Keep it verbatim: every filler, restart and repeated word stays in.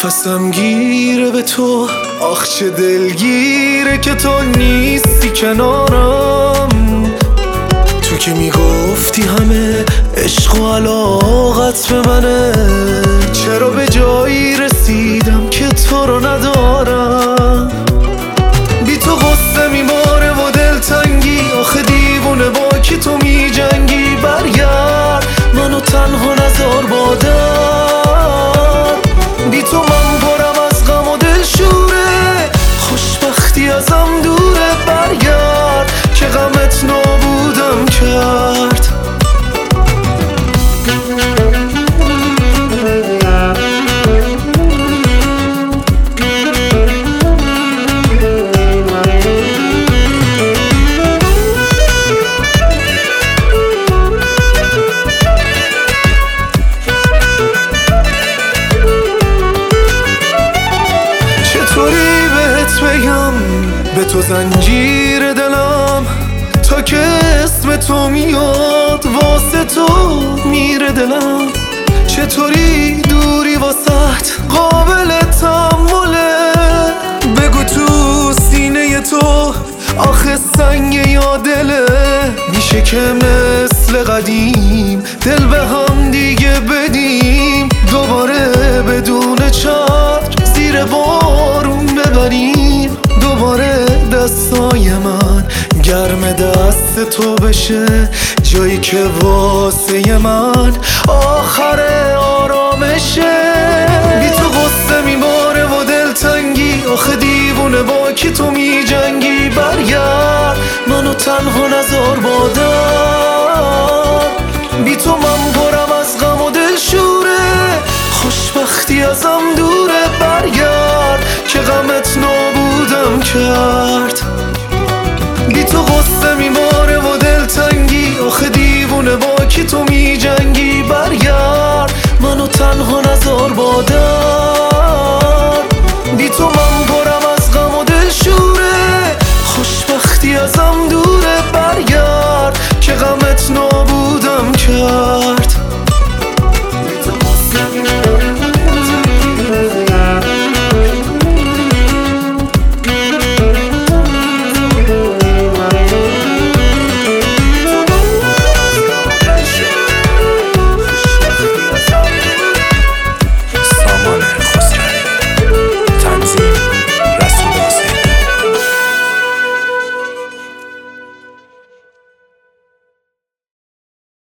نفسم گیره به تو، آخ چه دلگیره که تو نیستی کنارم. تو که میگفتی همه عشق و علاقت به منه، چرا به جایی رسیدم که تو رو ندارم. بی تو غصه میباره و دلتنگی، آخه دیوونه با کی تو میجنگی. برگرد منو تنها نذار با در، بی تو من پرم از غم و دلشوره، خوشبختی ازم دوره. برگرد که غمت نابودم کرد. چطوری بهت بگم به تو زنجیر دلم، تا که اسم تو میاد واسه تو میره دلم. چطوری دوری واسط قابل تحمله، بگو تو سینه تو آخه سنگ یا دله. میشه که مثل قدیم دل به هم دیگه بدیم، دوباره بدون چتر زیر بارون ببریم. دوباره دستای من گرم دست تو بشه، جایی که واسه من آخر آرامشه. بی تو غصه میباره و دلتنگی، آخه دیوونه با کی تو میجنگی. برگرد منو تنها نذار با در، بی تو من پرم از غم و دلشوره، خوشبختی ازم دوره. برگرد که غمت نابودم کرد. بی تو غصه میباره و دلتنگی، آخه دیوونه با کی تو میجنگی. برگرد منو تنها نذار با در.